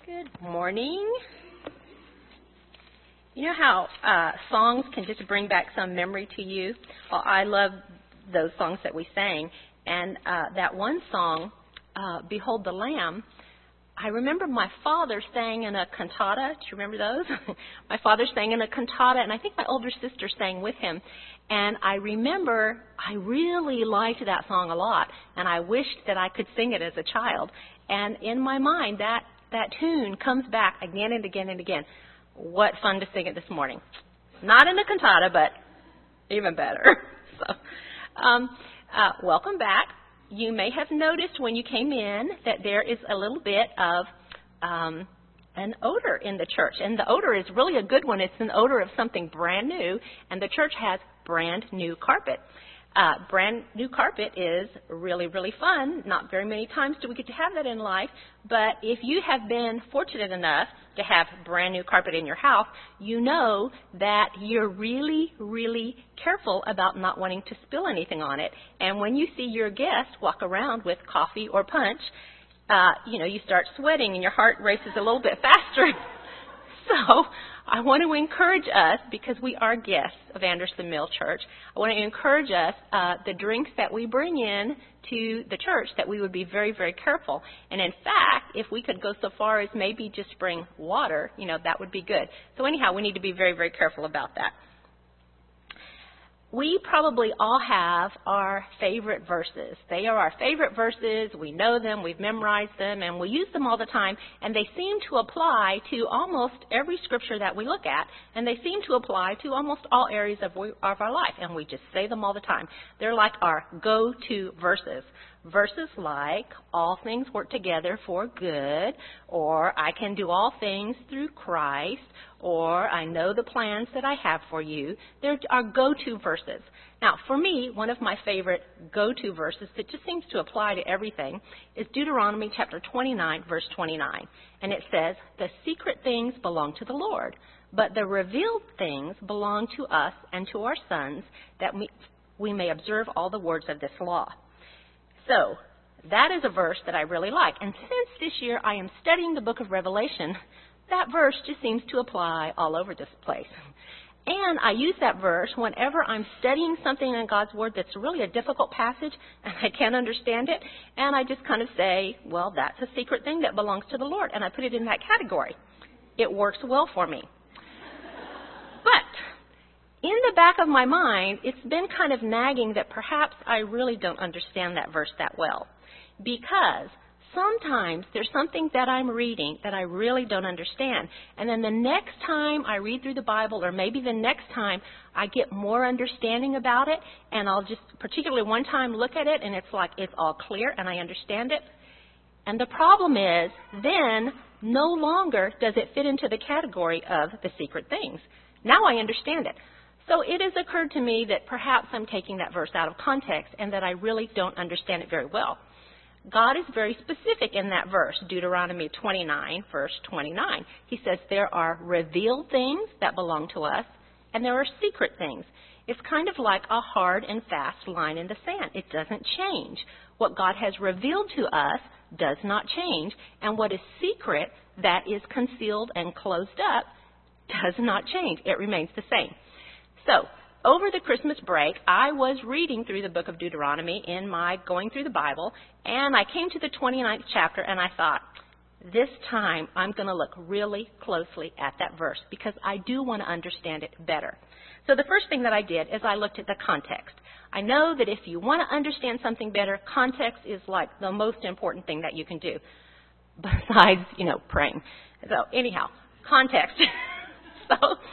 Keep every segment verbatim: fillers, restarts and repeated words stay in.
Good morning. You know how uh, songs can just bring back some memory to you? Well, I love those songs that we sang. And uh, that one song, uh, Behold the Lamb, I remember my father sang in a cantata. Do you remember those? My father sang in a cantata, and I think my older sister sang with him. And I remember I really liked that song a lot, and I wished that I could sing it as a child. And in my mind, that, that tune comes back again and again and again. What fun to sing it this morning. Not in a cantata, but even better. So, um, uh, welcome back. You may have noticed when you came in that there is a little bit of um, an odor in the church. And the odor is really a good one. It's an odor of something brand new. And the church has brand new carpet. Uh, brand new carpet is really, really fun. Not very many times do we get to have that in life. But if you have been fortunate enough to have brand new carpet in your house, you know that you're really, really careful about not wanting to spill anything on it. And when you see your guest walk around with coffee or punch, uh, you know, you start sweating and your heart races a little bit faster. So I want to encourage us, because we are guests of Anderson Mill Church, I want to encourage us, uh, the drinks that we bring in to the church, that we would be very, very careful. And in fact, if we could go so far as maybe just bring water, you know, that would be good. So anyhow, we need to be very, very careful about that. We probably all have our favorite verses. They are our favorite verses. We know them, we've memorized them, and we use them all the time. And they seem to apply to almost every scripture that we look at. And they seem to apply to almost all areas of, we, of our life. And we just say them all the time. They're like our go-to verses. Verses like, all things work together for good, or I can do all things through Christ, or I know the plans that I have for you. They're our go-to verses. Now, for me, one of my favorite go-to verses that just seems to apply to everything is Deuteronomy chapter twenty-nine, verse twenty-nine. And it says, the secret things belong to the Lord, but the revealed things belong to us and to our sons, that we, we may observe all the words of this law. So, that is a verse that I really like. And since this year I am studying the book of Revelation, that verse just seems to apply all over this place. And I use that verse whenever I'm studying something in God's Word that's really a difficult passage and I can't understand it. And I just kind of say, well, that's a secret thing that belongs to the Lord. And I put it in that category. It works well for me. But in the back of my mind, it's been kind of nagging that perhaps I really don't understand that verse that well. Because sometimes there's something that I'm reading that I really don't understand. And then the next time I read through the Bible, or maybe the next time, I get more understanding about it. And I'll just particularly one time look at it and it's like it's all clear and I understand it. And the problem is then no longer does it fit into the category of the secret things. Now I understand it. So it has occurred to me that perhaps I'm taking that verse out of context and that I really don't understand it very well. God is very specific in that verse, Deuteronomy twenty-nine, verse twenty-nine. He says there are revealed things that belong to us and there are secret things. It's kind of like a hard and fast line in the sand. It doesn't change. What God has revealed to us does not change. And what is secret, that is concealed and closed up, does not change. It remains the same. So, over the Christmas break, I was reading through the book of Deuteronomy in my going through the Bible, and I came to the twenty-ninth chapter, and I thought, this time I'm going to look really closely at that verse because I do want to understand it better. So the first thing that I did is I looked at the context. I know that if you want to understand something better, context is like the most important thing that you can do, besides, you know, praying. So anyhow, context. So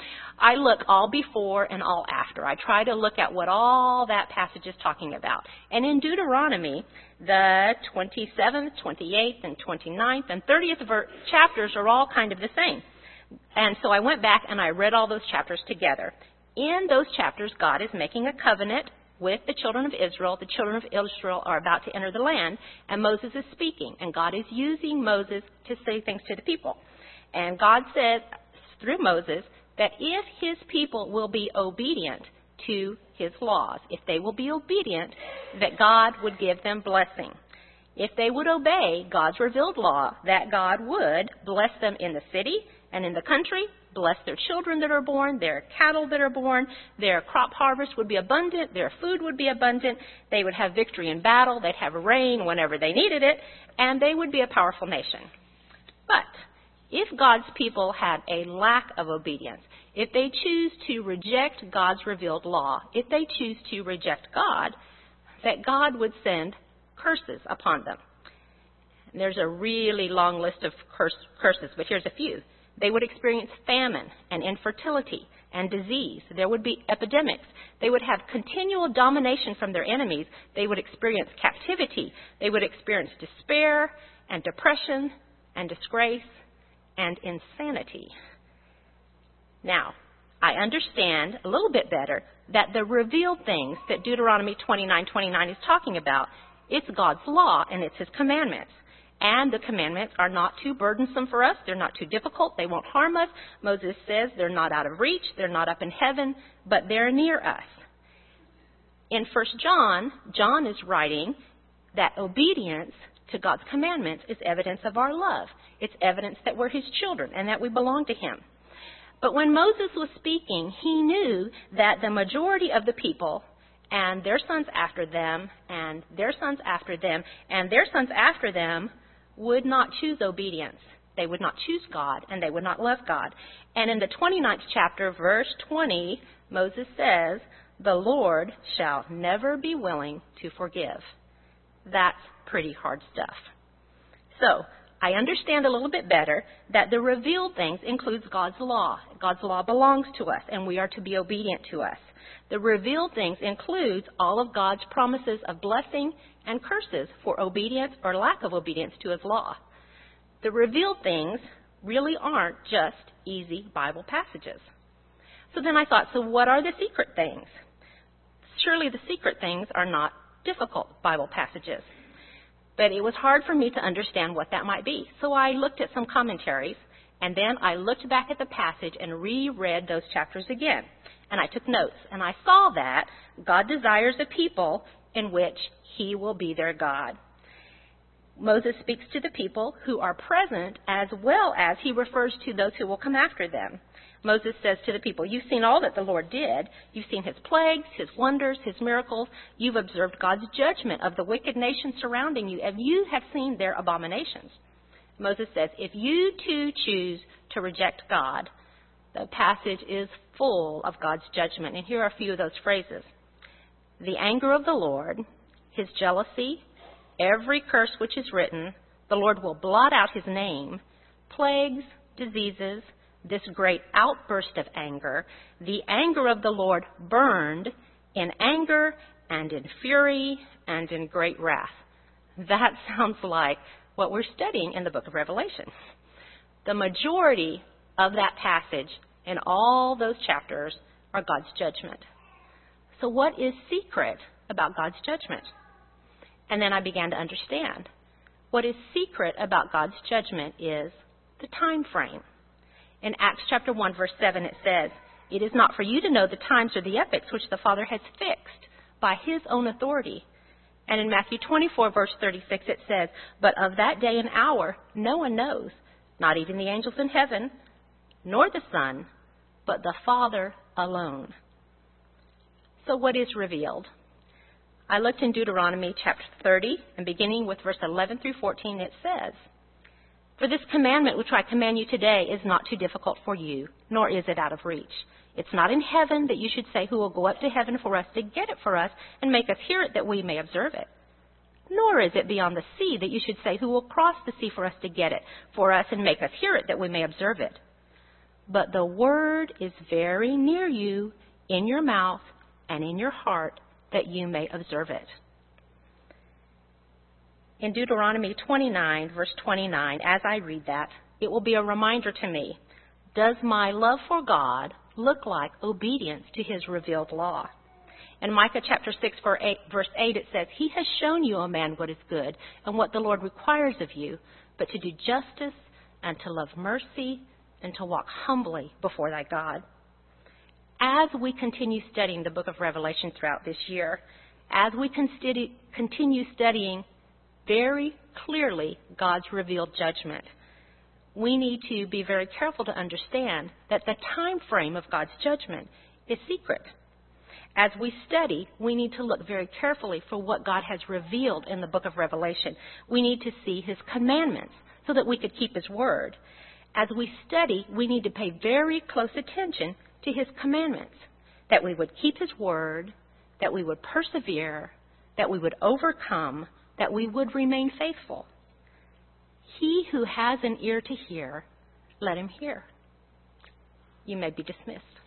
I look all before and all after. I try to look at what all that passage is talking about. And in Deuteronomy, the twenty-seventh, twenty-eighth, and twenty-ninth, and thirtieth ver- chapters are all kind of the same. And so I went back and I read all those chapters together. In those chapters, God is making a covenant with the children of Israel. The children of Israel are about to enter the land, and Moses is speaking. And God is using Moses to say things to the people. And God says through Moses that if his people will be obedient to his laws, if they will be obedient, that God would give them blessing. If they would obey God's revealed law, that God would bless them in the city and in the country, bless their children that are born, their cattle that are born, their crop harvest would be abundant, their food would be abundant, they would have victory in battle, they'd have rain whenever they needed it, and they would be a powerful nation. But if God's people had a lack of obedience, if they choose to reject God's revealed law, if they choose to reject God, that God would send curses upon them. And there's a really long list of curse, curses, but here's a few. They would experience famine and infertility and disease. There would be epidemics. They would have continual domination from their enemies. They would experience captivity. They would experience despair and depression and disgrace and insanity. Now, I understand a little bit better that the revealed things that Deuteronomy twenty-nine twenty-nine is talking about, it's God's law and it's His commandments. And the commandments are not too burdensome for us. They're not too difficult. They won't harm us. Moses says they're not out of reach. They're not up in heaven, but they're near us. In First John, John is writing that obedience to God's commandments is evidence of our love. It's evidence that we're His children and that we belong to Him. But when Moses was speaking, he knew that the majority of the people and their sons after them and their sons after them and their sons after them would not choose obedience. They would not choose God, and they would not love God. And in the twenty-ninth chapter, verse twenty, Moses says, "The Lord shall never be willing to forgive." That's pretty hard stuff. So, I understand a little bit better that the revealed things includes God's law. God's law belongs to us, and we are to be obedient to us. The revealed things includes all of God's promises of blessing and curses for obedience or lack of obedience to His law. The revealed things really aren't just easy Bible passages. So then I thought, so what are the secret things? Surely the secret things are not difficult Bible passages. But it was hard for me to understand what that might be. So I looked at some commentaries, and then I looked back at the passage and reread those chapters again. And I took notes, and I saw that God desires a people in which He will be their God. Moses speaks to the people who are present as well as He refers to those who will come after them. Moses says to the people, you've seen all that the Lord did. You've seen His plagues, His wonders, His miracles. You've observed God's judgment of the wicked nations surrounding you, and you have seen their abominations. Moses says, if you too choose to reject God, the passage is full of God's judgment. And here are a few of those phrases. The anger of the Lord, His jealousy, every curse which is written, the Lord will blot out His name, plagues, diseases, this great outburst of anger, the anger of the Lord burned in anger and in fury and in great wrath. That sounds like what we're studying in the book of Revelation. The majority of that passage in all those chapters are God's judgment. So what is secret about God's judgment? And then I began to understand. What is secret about God's judgment is the time frame. In Acts chapter one, verse seven, it says, it is not for you to know the times or the epochs which the Father has fixed by His own authority. And in Matthew twenty-four, verse thirty-six, it says, but of that day and hour no one knows, not even the angels in heaven, nor the Son, but the Father alone. So what is revealed? I looked in Deuteronomy chapter thirty, and beginning with verse eleven through fourteen, it says, for this commandment which I command you today is not too difficult for you, nor is it out of reach. It's not in heaven that you should say, who will go up to heaven for us to get it for us and make us hear it that we may observe it. Nor is it beyond the sea that you should say, who will cross the sea for us to get it for us and make us hear it that we may observe it. But the word is very near you, in your mouth and in your heart, that you may observe it. In Deuteronomy twenty-nine, verse twenty-nine, as I read that, it will be a reminder to me, does my love for God look like obedience to His revealed law? In Micah chapter six, verse eight, it says, He has shown you, O man, what is good and what the Lord requires of you, but to do justice and to love mercy and to walk humbly before thy God. As we continue studying the book of Revelation throughout this year, as we continue studying very clearly God's revealed judgment. We need to be very careful to understand that the time frame of God's judgment is secret. As we study, we need to look very carefully for what God has revealed in the book of Revelation. We need to see his commandments so that we could keep his word. As we study, we need to pay very close attention to his commandments, that we would keep his word, that we would persevere, that we would overcome, that we would remain faithful. He who has an ear to hear, let him hear. You may be dismissed.